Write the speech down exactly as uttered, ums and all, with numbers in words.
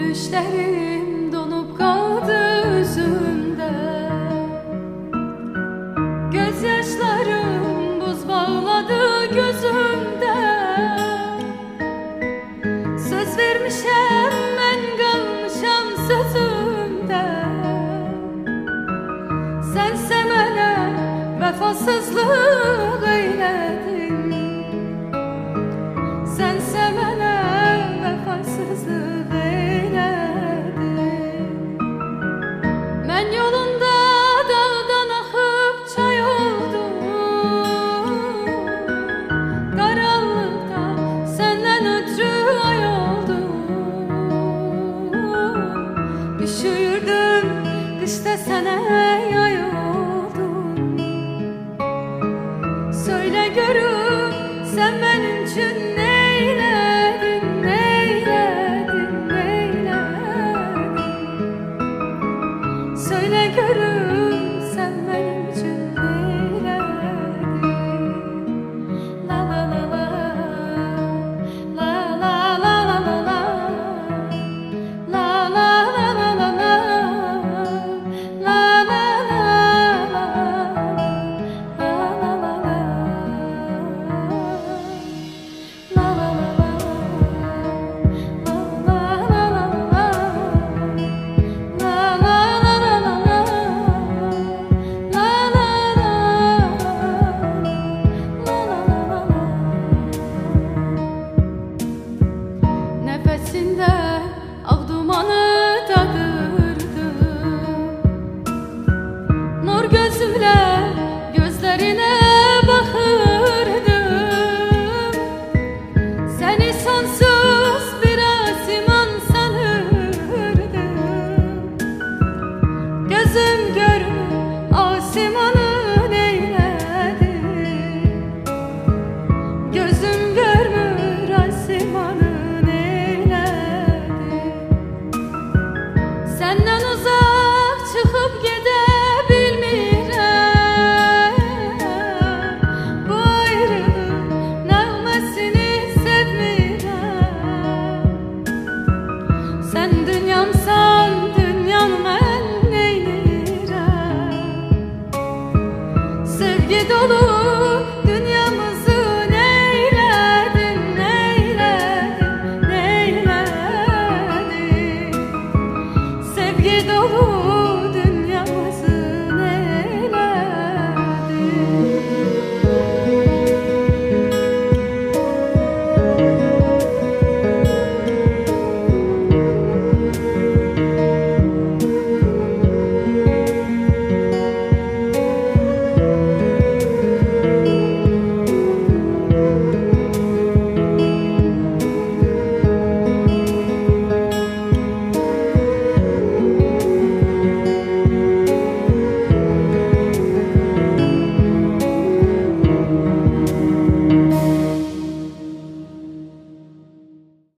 Gülüşlerim donup kaldı üzümde, gözyaşlarım buz bağladı gözümde. Söz vermişem ben kalmışam sözümde. Sense mənə vefasızlık eyledin, sense mənə vefasızlık eyledin. Mən yolunda dağdan axıb çay oldum, qaranlıqda səndən ötrü ay oldum. Üşüyürdüm qışda sənə yay oldum. Söyle görüm sen benim için neyledin, neyledin, neyledin. Söyle görüm sen benim için neyledin. La la la la, la la la la la la, la la la la la la, la la la la, la la la la. Nefesinde ağ dumanı tadırdım, nur gözümle gözlerine bakırdım. Seni sonsuz bir asiman sanırdım. Gözüm görür asimanı neyledi, gözüm görmür asimanı neyledi. Senden uzak çıkıp gidebilmirəm, bu ayrılıq nəğməsini sevmirəm. Sen dünyamsan dünyam mən neynirəm. Sevgi dolu